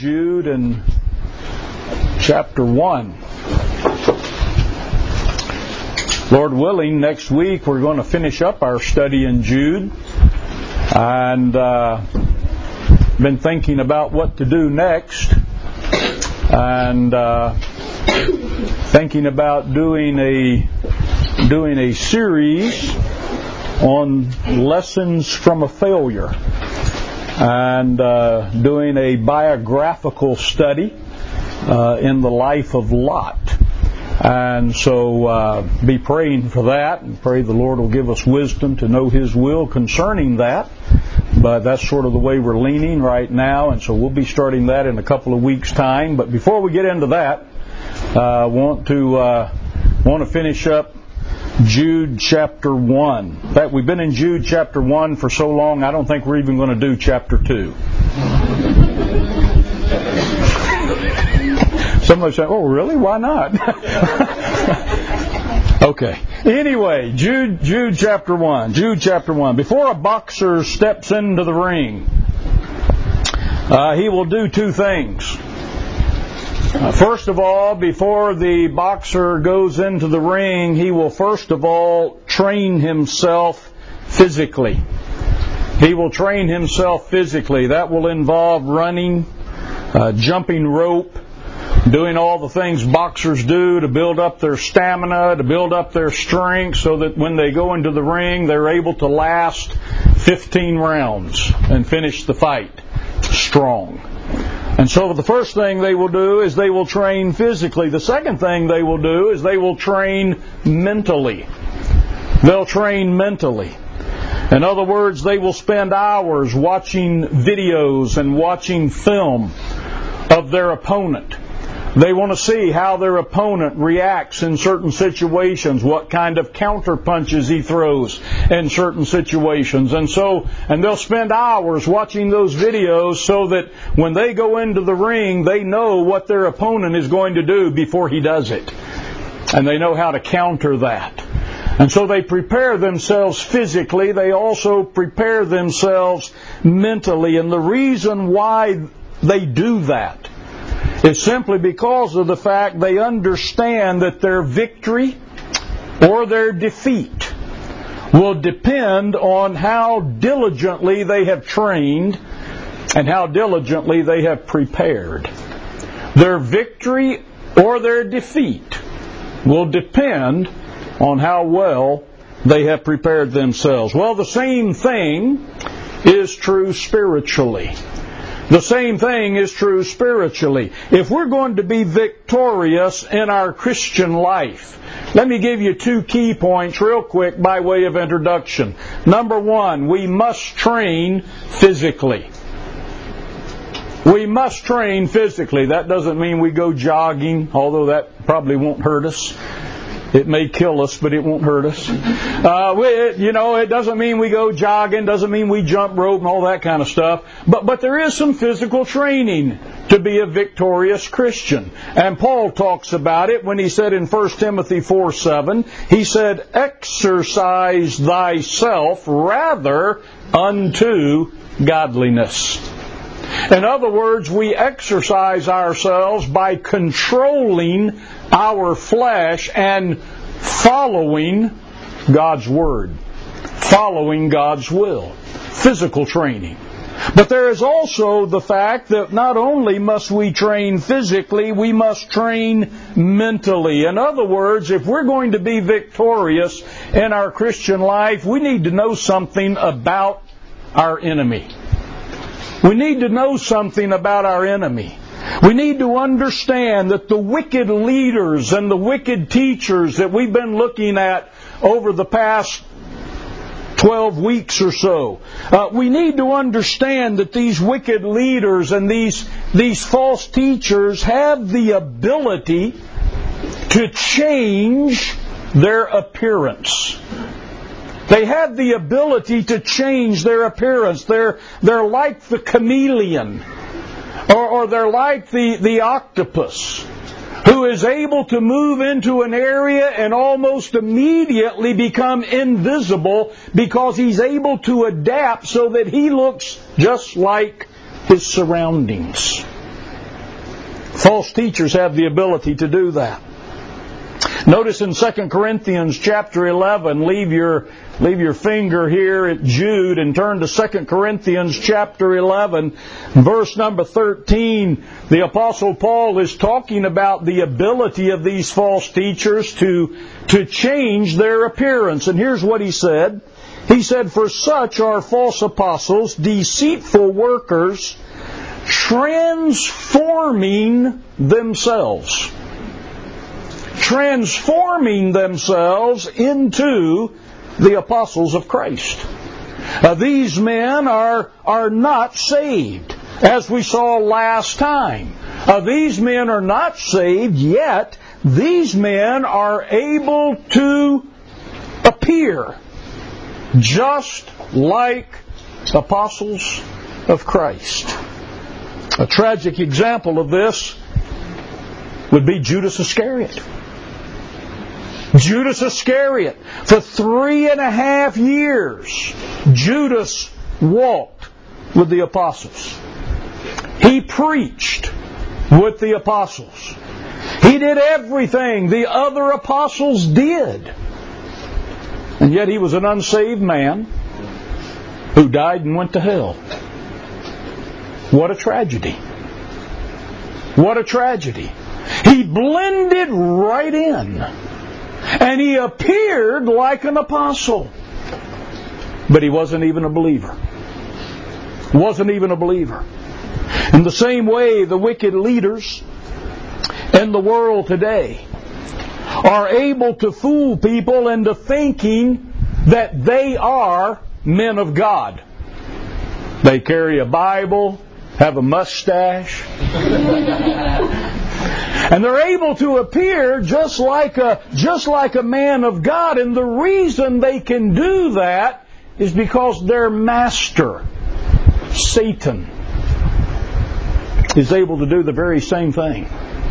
Jude and chapter 1. Lord willing, next week we're going to finish up our study in Jude, and been thinking about what to do next, and thinking about doing a series on lessons from a failure, and doing a biographical study in the life of Lot. And so be praying for that, and pray the Lord will give us wisdom to know His will concerning that. But that's sort of the way we're leaning right now, and so we'll be starting that in a couple of weeks' time. But before we get into that, I want to finish up Jude chapter 1. In fact, we've been in Jude chapter 1 for so long, I don't think we're even going to do chapter 2. Somebody say, "Oh, really? Why not?" Okay. Anyway, Jude chapter 1. Jude chapter 1. Before a boxer steps into the ring, he will do two things. First of all, before the boxer goes into the ring, he will first of all train himself physically. He will train himself physically. That will involve running, jumping rope, doing all the things boxers do to build up their stamina, to build up their strength, so that when they go into the ring, they're able to last 15 rounds and finish the fight strong. And so the first thing they will do is they will train physically. The second thing they will do is they will train mentally. They'll train mentally. In other words, they will spend hours watching videos and watching film of their opponent. They want to see how their opponent reacts in certain situations, what kind of counter punches he throws in certain situations. And they'll spend hours watching those videos so that when they go into the ring, they know what their opponent is going to do before he does it. And they know how to counter that. And so they prepare themselves physically. They also prepare themselves mentally. And the reason why they do that is simply because of the fact they understand that their victory or their defeat will depend on how diligently they have trained and how diligently they have prepared. Their victory or their defeat will depend on how well they have prepared themselves. Well, the same thing is true spiritually. The same thing is true spiritually. If we're going to be victorious in our Christian life, let me give you two key points real quick by way of introduction. Number one, we must train physically. We must train physically. That doesn't mean we go jogging, although that probably won't hurt us. It may kill us, but it won't hurt us. It doesn't mean we go jogging, doesn't mean we jump rope and all that kind of stuff. But there is some physical training to be a victorious Christian. And Paul talks about it when he said in 1 Timothy 4:7, he said, "Exercise thyself rather unto godliness." In other words, we exercise ourselves by controlling our flesh and following God's Word, following God's will. Physical training. But there is also the fact that not only must we train physically, we must train mentally. In other words, if we're going to be victorious in our Christian life, we need to know something about our enemy. We need to know something about our enemy. We need to understand that the wicked leaders and the wicked teachers that we've been looking at over the past 12 weeks or so, we need to understand that these wicked leaders and these false teachers have the ability to change their appearance. They have the ability to change their appearance. They're like the chameleon, or they're like the octopus, who is able to move into an area and almost immediately become invisible because he's able to adapt so that he looks just like his surroundings. False teachers have the ability to do that. Notice in 2 Corinthians chapter 11, leave your finger here at Jude and turn to 2 Corinthians chapter 11, verse number 13. The Apostle Paul is talking about the ability of these false teachers to change their appearance. And here's what he said. He said, "For such are false apostles, deceitful workers, transforming themselves." Transforming themselves into the apostles of Christ. These men are not saved, as we saw last time. These men are not saved, yet these men are able to appear just like apostles of Christ. A tragic example of this would be Judas Iscariot. Judas Iscariot. For 3.5 years, Judas walked with the apostles. He preached with the apostles. He did everything the other apostles did. And yet he was an unsaved man who died and went to hell. What a tragedy. What a tragedy. He blended right in. And he appeared like an apostle. But he wasn't even a believer. Wasn't even a believer. In the same way, the wicked leaders in the world today are able to fool people into thinking that they are men of God. They carry a Bible, have a mustache, and they're able to appear just like a man of God. And the reason they can do that is because their master, Satan, is able to do the very same thing.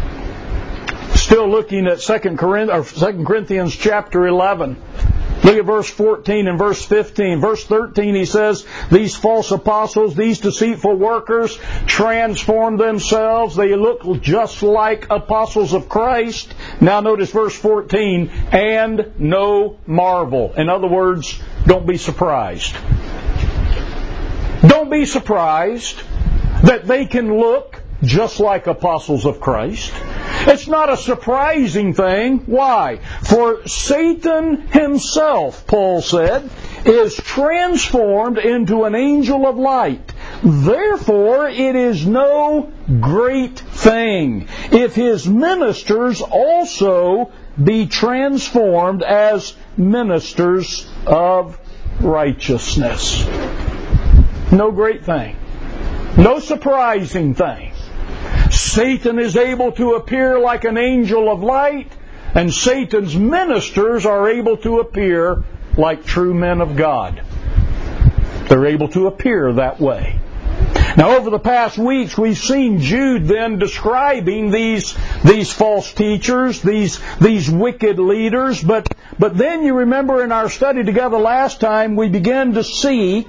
Still looking at 2 Corinthians chapter 11. Look at verse 14 and verse 15. Verse 13, he says, "These false apostles, these deceitful workers, transform themselves. They look just like apostles of Christ." Now notice verse 14, "and no marvel." In other words, don't be surprised. Don't be surprised that they can look just like apostles of Christ. It's not a surprising thing. Why? For Satan himself, Paul said, is transformed into an angel of light. Therefore, it is no great thing if his ministers also be transformed as ministers of righteousness. No great thing. No surprising thing. Satan is able to appear like an angel of light, and Satan's ministers are able to appear like true men of God. They're able to appear that way. Now, over the past weeks, we've seen Jude then describing these false teachers, these wicked leaders. But then you remember in our study together last time, we begin to see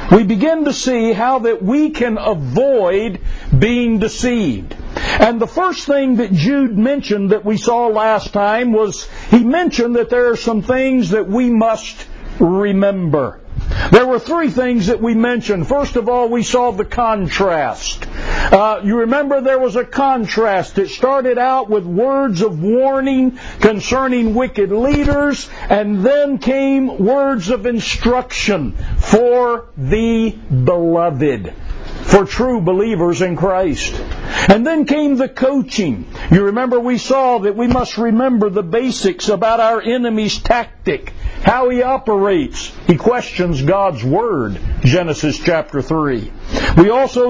how that we can avoid being deceived. And the first thing that Jude mentioned that we saw last time was he mentioned that there are some things that we must remember. There were three things that we mentioned. First of all, we saw the contrast. You remember there was a contrast. It started out with words of warning concerning wicked leaders, and then came words of instruction for the beloved, for true believers in Christ. And then came the coaching. You remember we saw that we must remember the basics about our enemy's tactic, how he operates. He questions God's Word, Genesis chapter 3. We also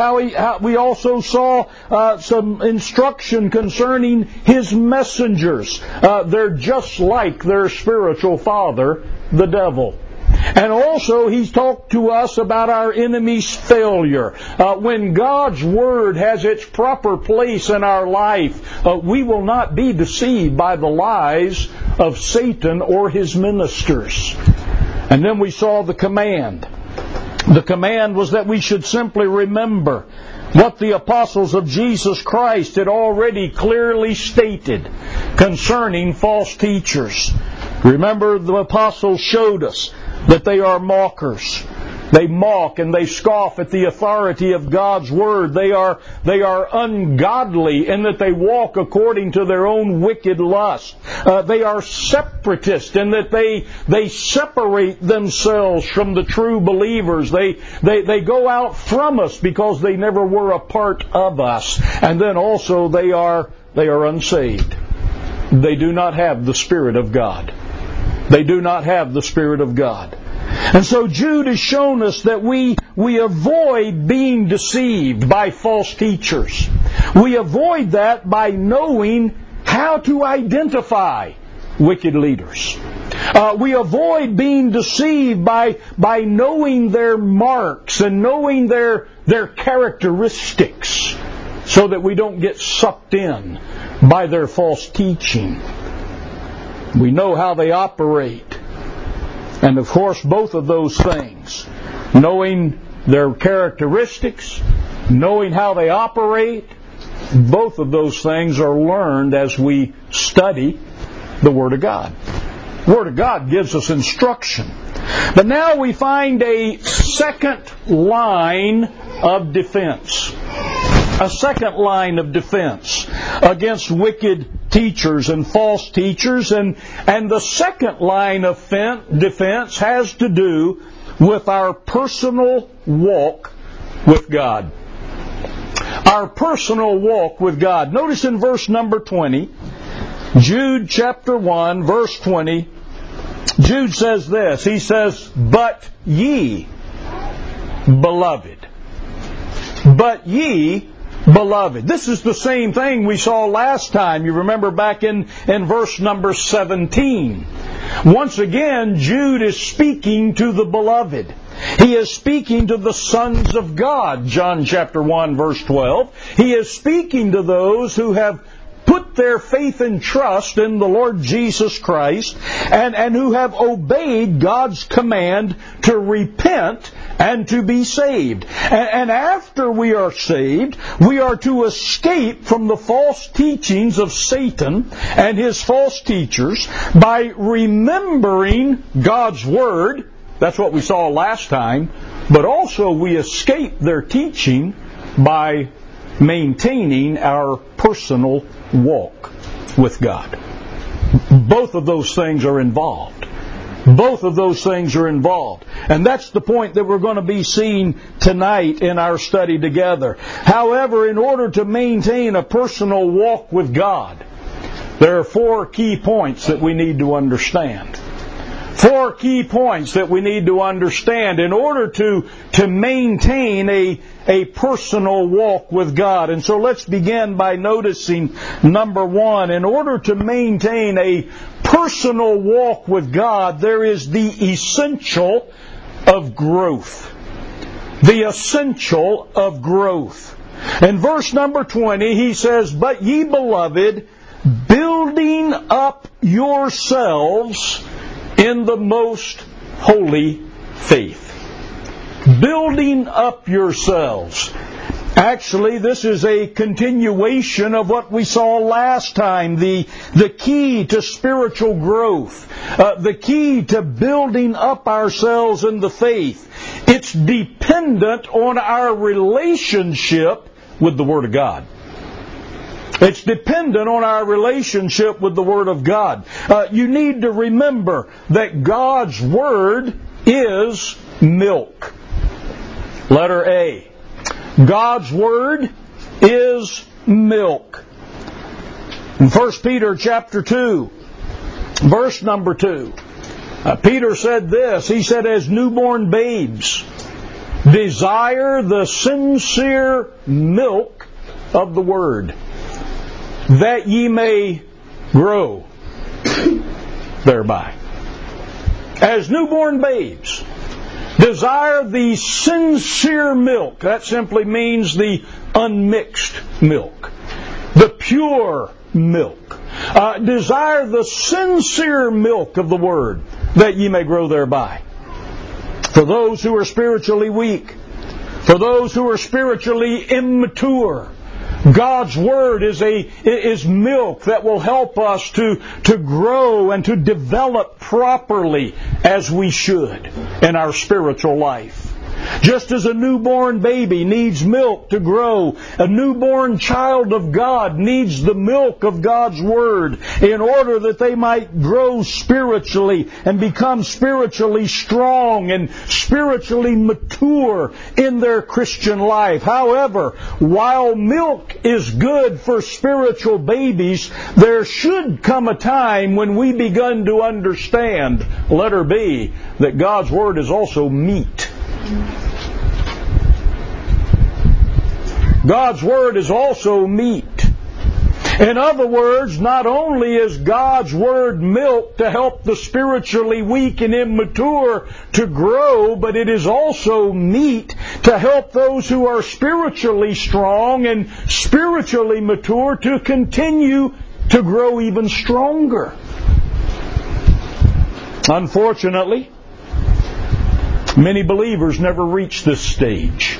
saw some instruction concerning his messengers. They're just like their spiritual father, the devil. And also, he's talked to us about our enemy's failure. When God's Word has its proper place in our life, we will not be deceived by the lies of Satan or his ministers. And then we saw the command. The command was that we should simply remember what the apostles of Jesus Christ had already clearly stated concerning false teachers. Remember, the apostles showed us that they are mockers. They mock and they scoff at the authority of God's Word. They are ungodly in that they walk according to their own wicked lust. They are separatist in that they separate themselves from the true believers. They go out from us because they never were a part of us. And then also they are unsaved. They do not have the Spirit of God. They do not have the Spirit of God. And so Jude has shown us that we avoid being deceived by false teachers. We avoid that by knowing how to identify wicked leaders. We avoid being deceived by knowing their marks and knowing their characteristics so that we don't get sucked in by their false teaching. We know how they operate. And of course, both of those things, knowing their characteristics, knowing how they operate, both of those things are learned as we study the Word of God. The Word of God gives us instruction. But now we find a second line of defense. A second line of defense against wicked teachers and false teachers, and the second line of defense has to do with our personal walk with God. Our personal walk with God. Notice in verse number 20, Jude chapter 1, verse 20, Jude says this. He says, "But ye, beloved." But ye, beloved. This is the same thing we saw last time. You remember back in verse number 17. Once again, Jude is speaking to the beloved. He is speaking to the sons of God, John chapter 1, verse 12. He is speaking to those who have put their faith and trust in the Lord Jesus Christ and who have obeyed God's command to repent and to be saved. And after we are saved, we are to escape from the false teachings of Satan and his false teachers by remembering God's Word. That's what we saw last time. But also we escape their teaching by maintaining our personal walk with God. Both of those things are involved. Both of those things are involved. And that's the point that we're going to be seeing tonight in our study together. However, in order to maintain a personal walk with God, there are 4 key points that we need to understand. 4 key points that we need to understand in order to maintain a personal walk with God. And so let's begin by noticing number 1. In order to maintain a personal walk with God, there is the essential of growth. The essential of growth. In verse number 20, he says, "But ye, beloved, building up yourselves in the most holy faith." Building up yourselves. Actually, this is a continuation of what we saw last time. The key to spiritual growth. The key to building up ourselves in the faith. It's dependent on our relationship with the Word of God. It's dependent on our relationship with the Word of God. You need to remember that God's Word is milk. Letter A. God's Word is milk. In 1 Peter chapter 2, verse number 2, Peter said this. He said, "As newborn babes, desire the sincere milk of the Word, that ye may grow thereby." As newborn babes, desire the sincere milk. That simply means the unmixed milk, the pure milk. Desire the sincere milk of the Word, that ye may grow thereby. For those who are spiritually weak, for those who are spiritually immature, God's Word is milk that will help us to grow and to develop properly as we should in our spiritual life. Just as a newborn baby needs milk to grow, a newborn child of God needs the milk of God's Word in order that they might grow spiritually and become spiritually strong and spiritually mature in their Christian life. However, while milk is good for spiritual babies, there should come a time when we begin to understand, letter B, that God's Word is also meat. God's Word is also meat. In other words, not only is God's Word milk to help the spiritually weak and immature to grow, but it is also meat to help those who are spiritually strong and spiritually mature to continue to grow even stronger. Unfortunately, many believers never reach this stage.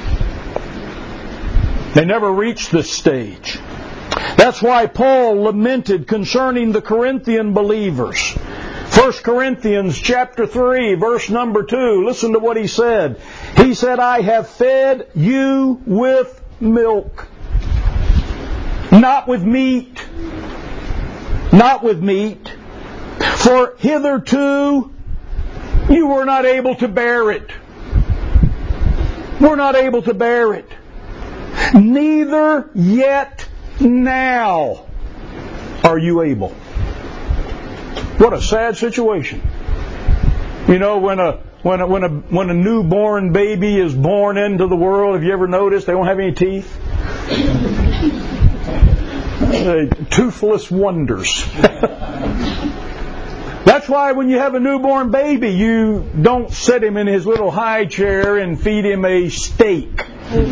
They never reach this stage. That's why Paul lamented concerning the Corinthian believers. 1 Corinthians chapter 3, verse number 2. Listen to what he said. He said, I have fed you with milk, not with meat. Not with meat. For hitherto you were not able to bear it. We're not able to bear it. Neither yet now are you able. What a sad situation. You know, when a newborn baby is born into the world, have you ever noticed they don't have any teeth? Toothless wonders. That's why when you have a newborn baby, you don't set him in his little high chair and feed him a steak.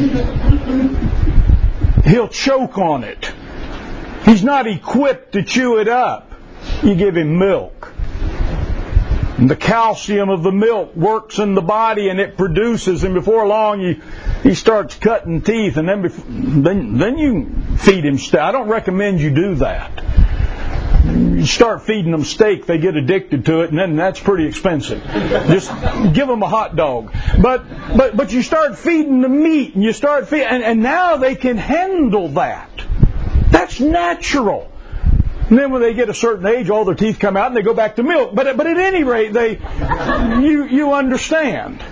He'll choke on it. He's not equipped to chew it up. You give him milk. And the calcium of the milk works in the body and it produces, and before long he starts cutting teeth, and then you feed him steak. I don't recommend you do that. You start feeding them steak, they get addicted to it, and then that's pretty expensive. Just give them a hot dog. But you start feeding them meat, and you start feeding, and now they can handle that. That's natural. And then when they get a certain age, all their teeth come out, and they go back to milk. But at any rate, you understand.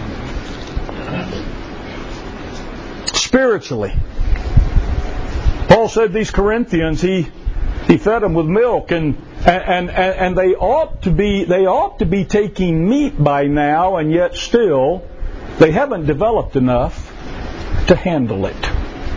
Spiritually, Paul said these Corinthians, he fed them with milk, and they ought to be taking meat by now, and yet still they haven't developed enough to handle it.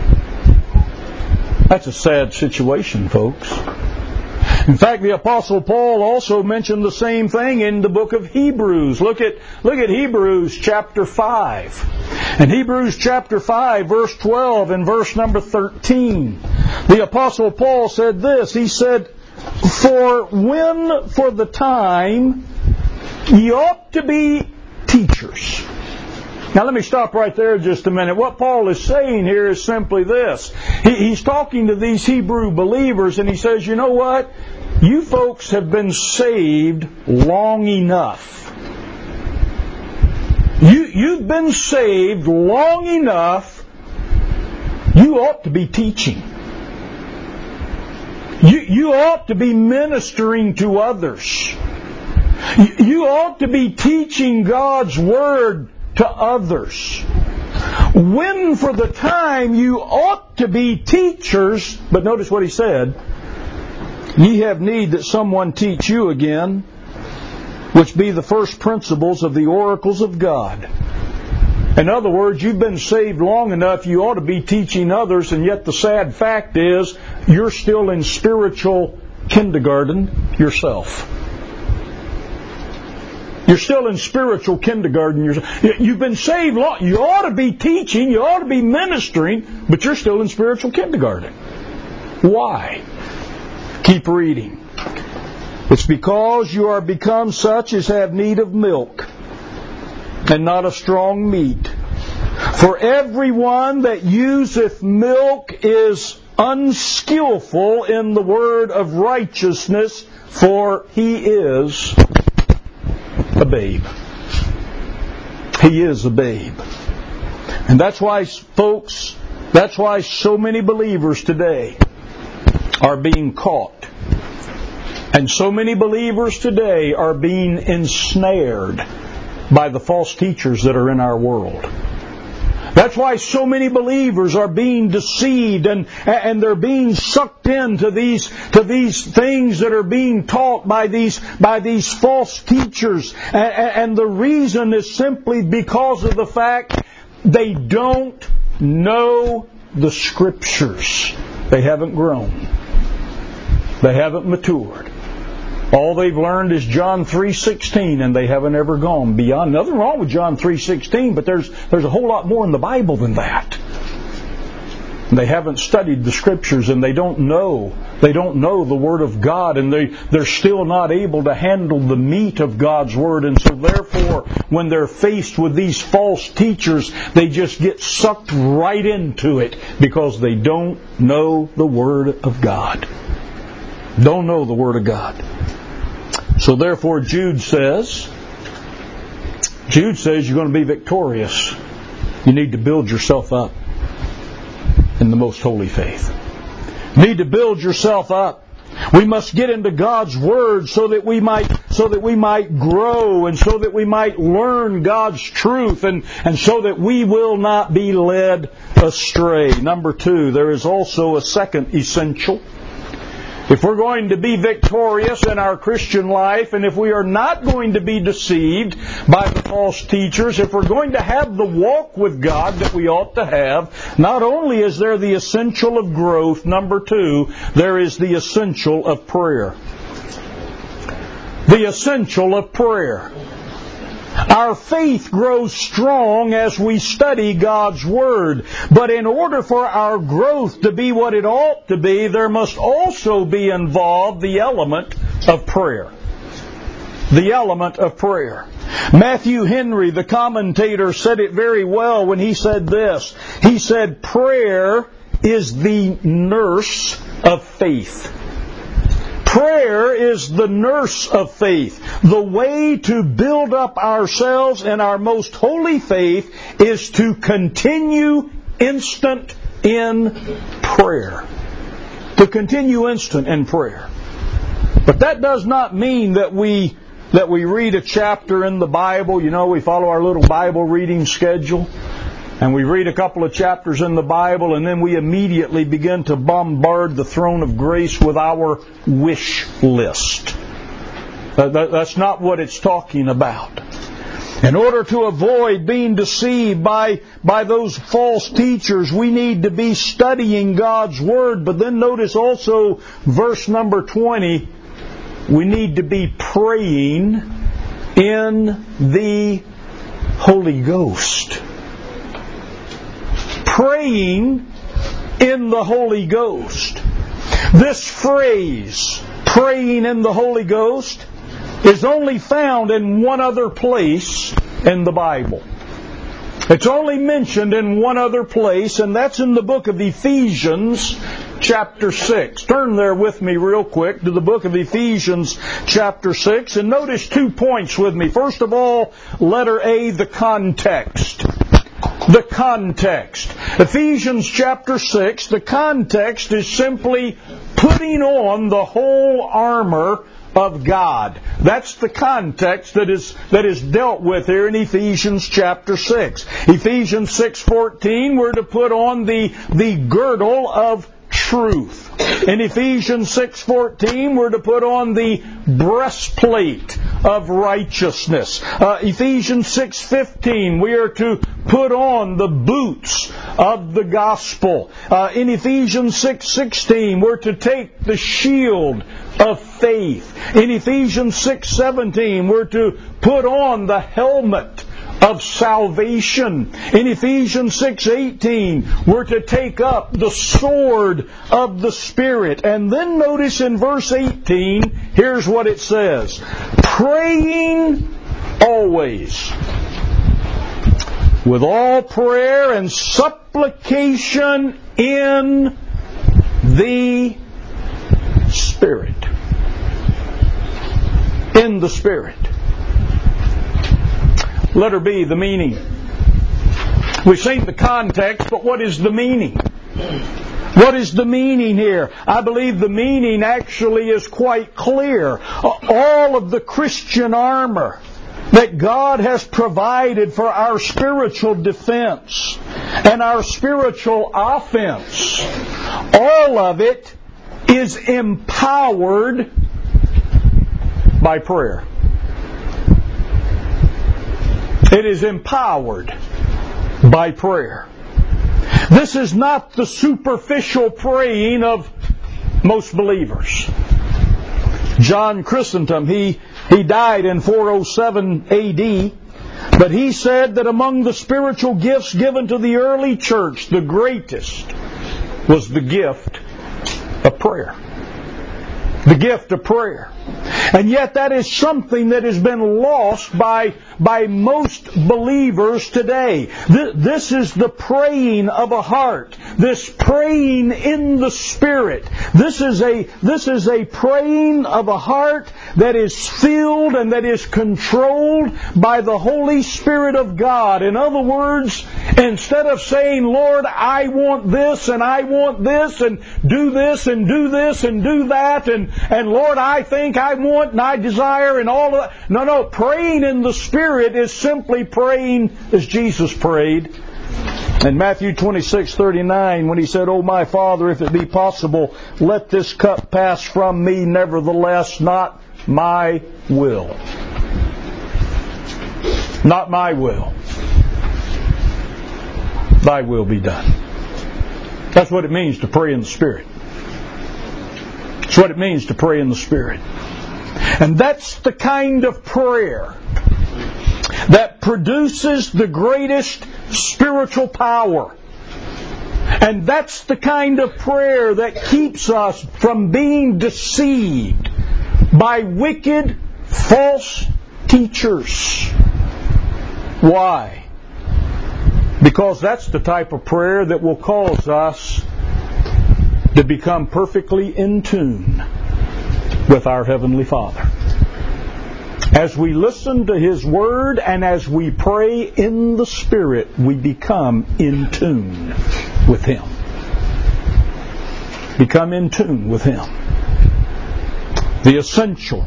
That's a sad situation, folks. In fact, the Apostle Paul also mentioned the same thing in the book of Hebrews. Look at Hebrews chapter 5. In Hebrews chapter 5, verse 12 and verse number 13, the Apostle Paul said this. He said, For when for the time ye ought to be teachers. Now let me stop right there just a minute. What Paul is saying here is simply this. He's talking to these Hebrew believers, and he says, you know what? You folks have been saved long enough. You've been saved long enough. You ought to be teaching. You ought to be ministering to others. You ought to be teaching God's Word to others. When for the time you ought to be teachers, but notice what he said, ye have need that someone teach you again, which be the first principles of the oracles of God. In other words, you've been saved long enough, you ought to be teaching others, and yet the sad fact is, you're still in spiritual kindergarten yourself. You're still in spiritual kindergarten. You've been saved long. You ought to be teaching. You ought to be ministering. But you're still in spiritual kindergarten. Why? Keep reading. It's because you are become such as have need of milk. and not of strong meat. For everyone that useth milk is unskillful in the word of righteousness, for he is a babe. He is a babe. And that's why, folks, that's why so many believers today are being caught. And so many believers today are being ensnared by the false teachers that are in our world. That's why so many believers are being deceived and they're being sucked into these things that are being taught by these false teachers. And the reason is simply because of the fact they don't know the Scriptures. They haven't grown. They haven't matured. All they've learned is John 3:16, and they haven't ever gone beyond. Nothing wrong with John 3:16, but there's a whole lot more in the Bible than that. They haven't studied the Scriptures, and they don't know the Word of God, and they're still not able to handle the meat of God's Word. And so therefore, when they're faced with these false teachers, they just get sucked right into it because they don't know the Word of God. Don't know the Word of God. So therefore Jude says you're going to be victorious. You need to build yourself up in the most holy faith. You need to build yourself up. We must get into God's Word so that we might grow, and so that we might learn God's truth, and so that we will not be led astray. Number 2, there is also a second essential. If we're going to be victorious in our Christian life, and if we are not going to be deceived by the false teachers, if we're going to have the walk with God that we ought to have, not only is there the essential of growth, number 2, there is the essential of prayer. The essential of prayer. Our faith grows strong as we study God's Word. But in order for our growth to be what it ought to be, there must also be involved the element of prayer. The element of prayer. Matthew Henry, the commentator, said it very well when he said this. He said, prayer is the nurse of faith. Prayer is the nurse of faith. The way to build up ourselves in our most holy faith is to continue instant in prayer. To continue instant in prayer. But that does not mean that we read a chapter in the Bible. You know, we follow our little Bible reading schedule. And we read a couple of chapters in the Bible, and then we immediately begin to bombard the throne of grace with our wish list. That's not what it's talking about. In order to avoid being deceived by those false teachers, we need to be studying God's Word. But then notice also verse number 20, we need to be praying in the Holy Ghost. Praying in the Holy Ghost. This phrase, praying in the Holy Ghost, is only found in one other place in the Bible. It's only mentioned in one other place, and that's in the book of Ephesians, chapter 6. Turn there with me real quick to the book of Ephesians, chapter 6, and notice 2 points with me. First of all, letter A, the context. The context. Ephesians chapter 6, the context is simply putting on the whole armor of God. That's the context that is dealt with here in Ephesians chapter 6. Ephesians 6:14, we're to put on the girdle of truth. In Ephesians 6:14, we're to put on the breastplate of righteousness. Ephesians 6:15, we are to put on the boots of the gospel. In Ephesians 6:16, we're to take the shield of faith. In Ephesians 6:17, we're to put on the helmet of salvation. In Ephesians 6:18, we're to take up the sword of the Spirit. And then notice in verse 18, here's what it says. Praying always. with all prayer and supplication in the Spirit. In the Spirit. Letter B, the meaning. We've seen the context, but what is the meaning? What is the meaning here? I believe the meaning actually is quite clear. All of the Christian armor that God has provided for our spiritual defense and our spiritual offense, all of it is empowered by prayer. It is empowered by prayer. This is not the superficial praying of most believers. John Chrysostom, he died in 407 A.D., but he said that among the spiritual gifts given to the early church, the greatest was the gift of prayer. The gift of prayer. And yet that is something that has been lost by most believers today. This is the praying of a heart. This praying in the Spirit. This is a praying of a heart that is filled and that is controlled by the Holy Spirit of God. In other words, instead of saying, Lord, I want this and I want this and do this and do this and do that and Lord, I think I want and I desire and all of that. No, praying in the Spirit is simply praying as Jesus prayed. In Matthew 26:39, when He said, "O my Father, if it be possible, let this cup pass from me, nevertheless, not my will." Not my will. Thy will be done. That's what it means to pray in the Spirit. That's what it means to pray in the Spirit. And that's the kind of prayer that produces the greatest spiritual power. And that's the kind of prayer that keeps us from being deceived by wicked, false teachers. Why? Because that's the type of prayer that will cause us to become perfectly in tune with our Heavenly Father. As we listen to His Word and as we pray in the Spirit, we become in tune with Him. Become in tune with Him. The essential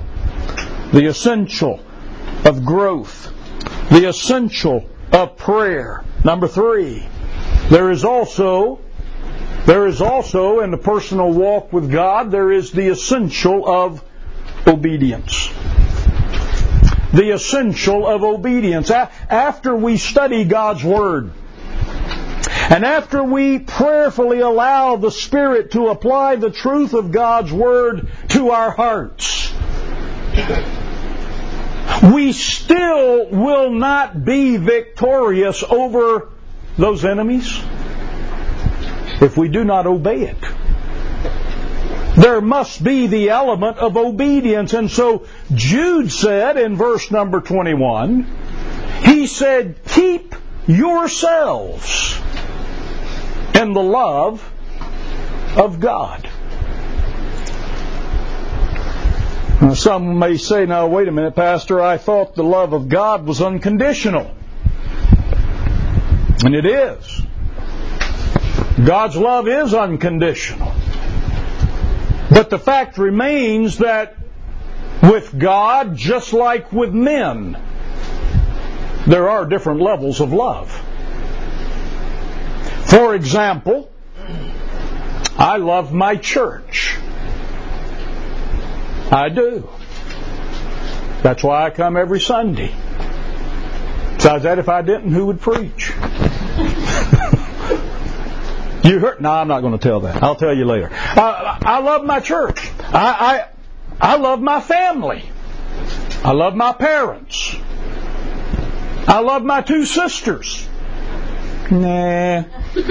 of growth, the essential of prayer. Number 3, there is also in the personal walk with God, there is the essential of obedience. The essential of obedience. After we study God's Word, and after we prayerfully allow the Spirit to apply the truth of God's Word to our hearts, we still will not be victorious over those enemies if we do not obey it. There must be the element of obedience. And so Jude said in verse number 21, he said, keep yourselves in the love of God. Now, some may say, now wait a minute, Pastor, I thought the love of God was unconditional. And it is. God's love is unconditional. But the fact remains that with God, just like with men, there are different levels of love. For example, I love my church. I do. That's why I come every Sunday. Besides that, if I didn't, who would preach? You heard? No, I'm not going to tell that. I'll tell you later. I love my church. I love my family. I love my parents. I love my 2 sisters. Nah.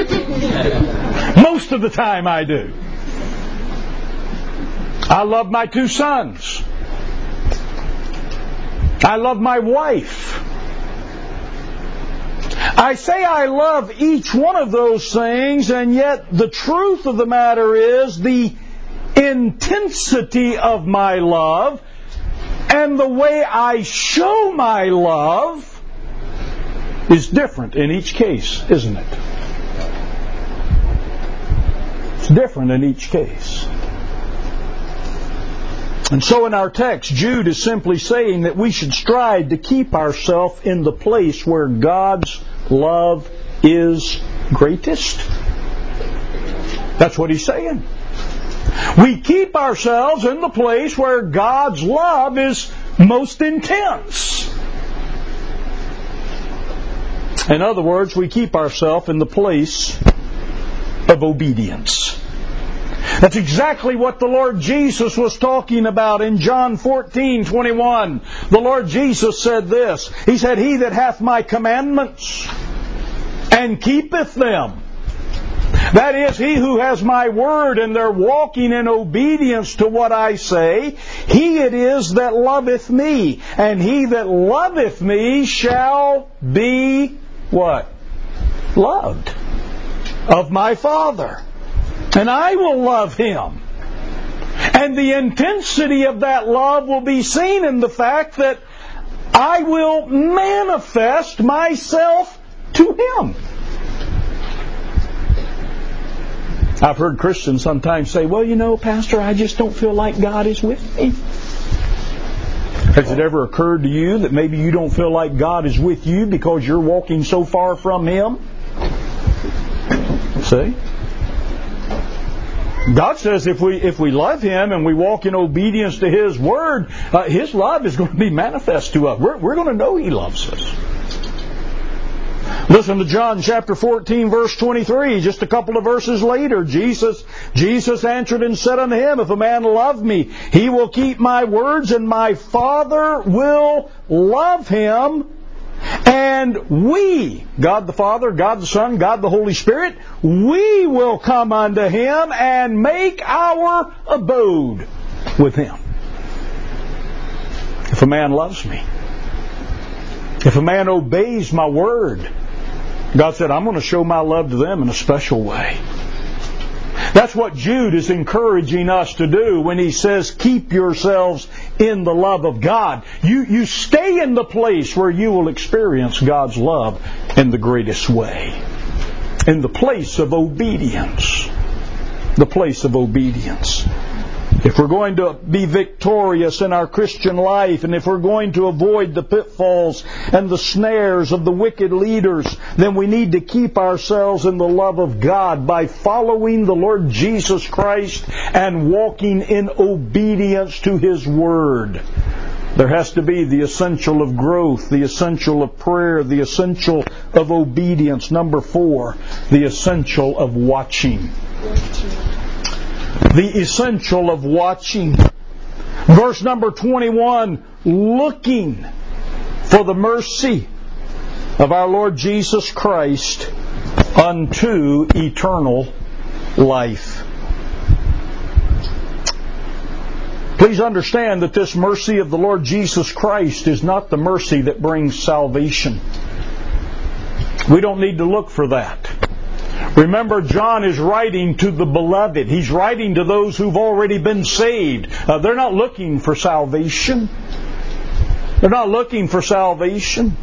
Most of the time I do. I love my 2 sons. I love my wife. I say I love each one of those things, and yet the truth of the matter is the intensity of my love and the way I show my love is different in each case, isn't it? It's different in each case. And so in our text, Jude is simply saying that we should strive to keep ourselves in the place where God's love is greatest. That's what he's saying. We keep ourselves in the place where God's love is most intense. In other words, we keep ourselves in the place of obedience. That's exactly what the Lord Jesus was talking about in John 14:21. The Lord Jesus said this. He said, "He that hath my commandments and keepeth them," that is, he who has my word and they're walking in obedience to what I say, he it is that loveth me. And he that loveth me shall be what? Loved of my Father. And I will love him. And the intensity of that love will be seen in the fact that I will manifest myself to him. I've heard Christians sometimes say, "Well, you know, Pastor, I just don't feel like God is with me." Has it ever occurred to you that maybe you don't feel like God is with you because you're walking so far from him? See? God says if we love him and we walk in obedience to his word, his love is going to be manifest to us. We're going to know he loves us. Listen to John chapter 14, verse 23. Just a couple of verses later, Jesus answered and said unto him, "If a man love me, he will keep my words, and my Father will love him. And we," God the Father, God the Son, God the Holy Spirit, "we will come unto him and make our abode with him." If a man loves me, if a man obeys my word, God said, I'm going to show my love to them in a special way. That's what Jude is encouraging us to do when he says, keep yourselves in the love of God. You stay in the place where you will experience God's love in the greatest way. In the place of obedience. The place of obedience. If we're going to be victorious in our Christian life, and if we're going to avoid the pitfalls and the snares of the wicked leaders, then we need to keep ourselves in the love of God by following the Lord Jesus Christ and walking in obedience to his word. There has to be the essential of growth, the essential of prayer, the essential of obedience. Number 4, the essential of watching. The essential of watching. Verse number 21, looking for the mercy of our Lord Jesus Christ unto eternal life. Please understand that this mercy of the Lord Jesus Christ is not the mercy that brings salvation. We don't need to look for that. Remember, John is writing to the beloved. He's writing to those who've already been saved. They're not looking for salvation. They're not looking for salvation.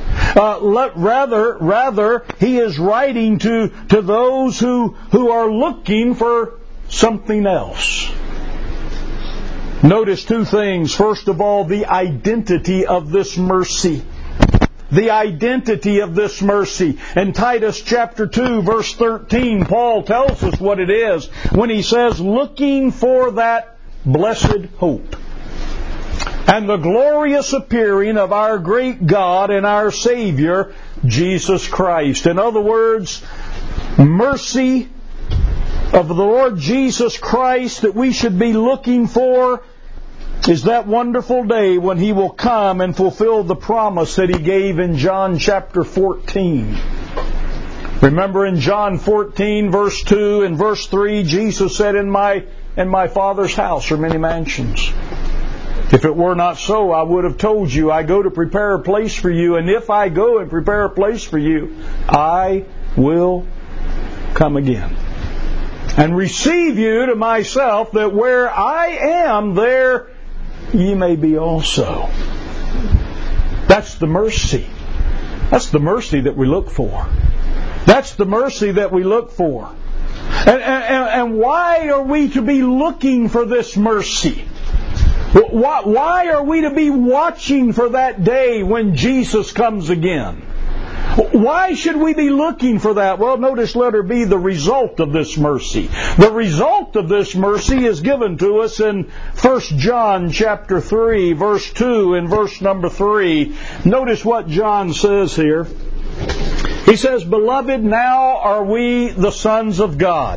Rather, he is writing to those who are looking for something else. Notice 2 things. First of all, the identity of this mercy. The identity of this mercy. In Titus chapter 2, verse 13, Paul tells us what it is when he says, looking for that blessed hope and the glorious appearing of our great God and our Savior, Jesus Christ. In other words, mercy of the Lord Jesus Christ that we should be looking for is that wonderful day when he will come and fulfill the promise that he gave in John chapter 14. Remember in John 14 verse 2 and verse 3, Jesus said, in my Father's house are many mansions. If it were not so, I would have told you, I go to prepare a place for you, and if I go and prepare a place for you, I will come again and receive you to myself, that where I am, there ye may be also. That's the mercy. That's the mercy that we look for. That's the mercy that we look for. And why are we to be looking for this mercy? Why are we to be watching for that day when Jesus comes again? Why should we be looking for that? Well, notice letter B, the result of this mercy. The result of this mercy is given to us in 1 John chapter 3, verse 2 and verse number 3. Notice what John says here. He says, "Beloved, now are we the sons of God."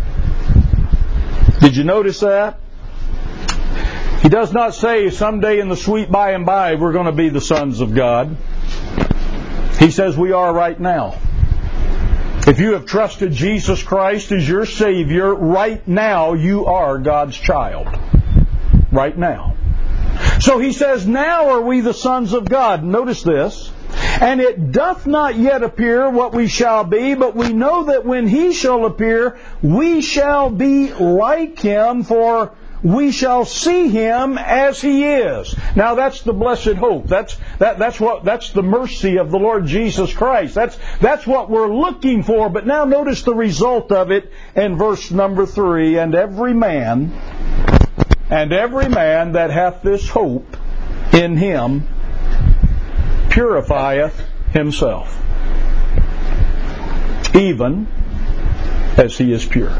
Did you notice that? He does not say someday in the sweet by and by we're going to be the sons of God. He says we are right now. If you have trusted Jesus Christ as your Savior, right now you are God's child. Right now. So he says, now are we the sons of God. Notice this. And it doth not yet appear what we shall be, but we know that when he shall appear, we shall be like him, for we shall see him as he is. Now that's the blessed hope. That's the mercy of the Lord Jesus Christ. That's what we're looking for. But now notice the result of it in verse number 3. And every man that hath this hope in him purifieth himself, even as he is pure.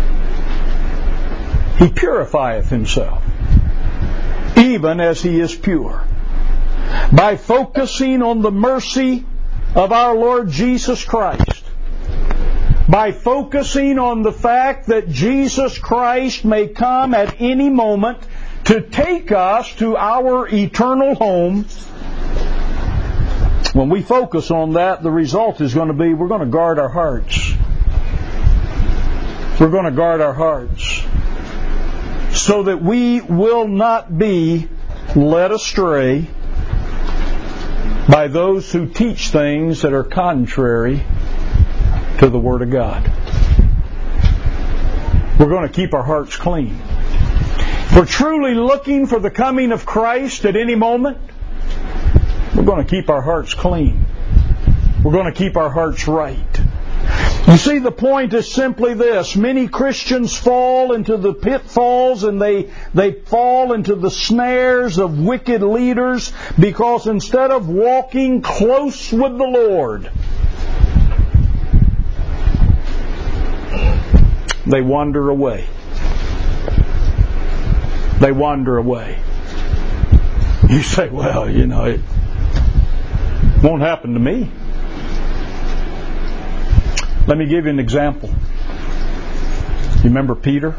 He purifieth himself, even as he is pure. By focusing on the mercy of our Lord Jesus Christ, by focusing on the fact that Jesus Christ may come at any moment to take us to our eternal home, when we focus on that, the result is going to be we're going to guard our hearts. We're going to guard our hearts so that we will not be led astray by those who teach things that are contrary to the Word of God. We're going to keep our hearts clean. If we're truly looking for the coming of Christ at any moment, we're going to keep our hearts clean. We're going to keep our hearts right. You see, the point is simply this. Many Christians fall into the pitfalls and they fall into the snares of wicked leaders because instead of walking close with the Lord, they wander away. They wander away. You say, well, it won't happen to me. Let me give you an example. You remember Peter?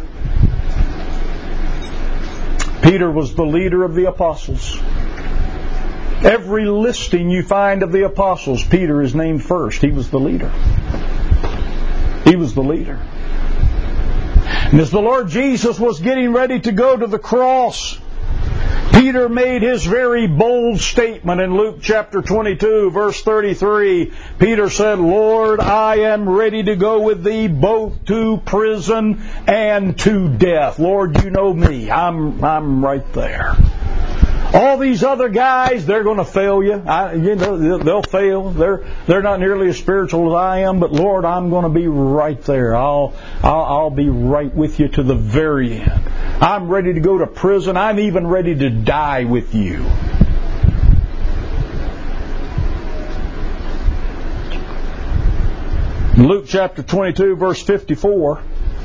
Peter was the leader of the apostles. Every listing you find of the apostles, Peter is named first. He was the leader. He was the leader. And as the Lord Jesus was getting ready to go to the cross, Peter made his very bold statement in Luke chapter 22, verse 33. Peter said, Lord, I am ready to go with thee both to prison and to death. Lord, you know me. I'm right there. All these other guys, they're going to fail you. They'll fail. They're not nearly as spiritual as I am, but Lord, I'm going to be right there. I'll be right with you to the very end. I'm ready to go to prison. I'm even ready to die with you. In Luke chapter 22, verse 54,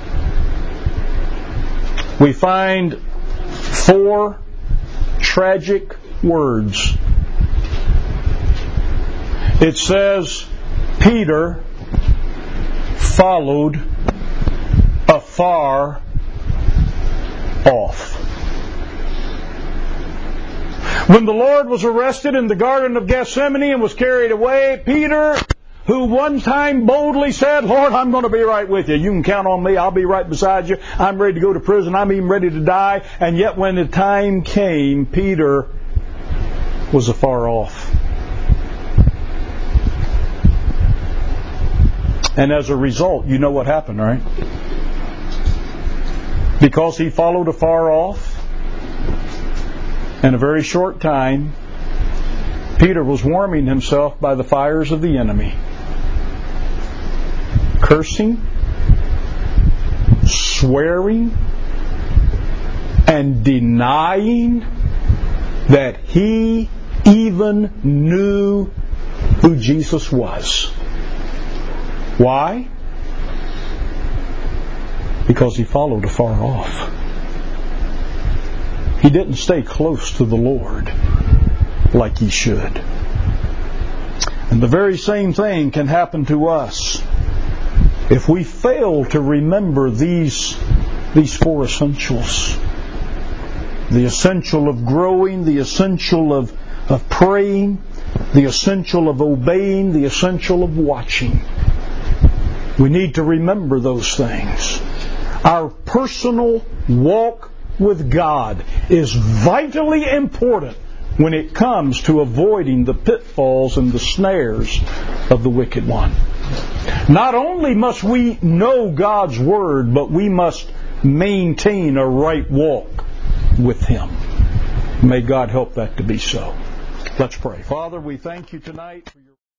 we find 4 tragic words. It says, Peter followed afar off. When the Lord was arrested in the Garden of Gethsemane and was carried away, Peter, who one time boldly said, Lord, I'm going to be right with you. You can count on me. I'll be right beside you. I'm ready to go to prison. I'm even ready to die. And yet when the time came, Peter was afar off. And as a result, you know what happened, right? Because he followed afar off, in a very short time, Peter was warming himself by the fires of the enemy, cursing, swearing, and denying that he even knew who Jesus was. Why? Because he followed afar off. He didn't stay close to the Lord like he should. And the very same thing can happen to us if we fail to remember these four essentials. The essential of growing, the essential of praying, the essential of obeying, the essential of watching. We need to remember those things. Our personal walk with God is vitally important when it comes to avoiding the pitfalls and the snares of the wicked one. Not only must we know God's Word, but we must maintain a right walk with Him. May God help that to be so. Let's pray. Father, we thank you tonight for your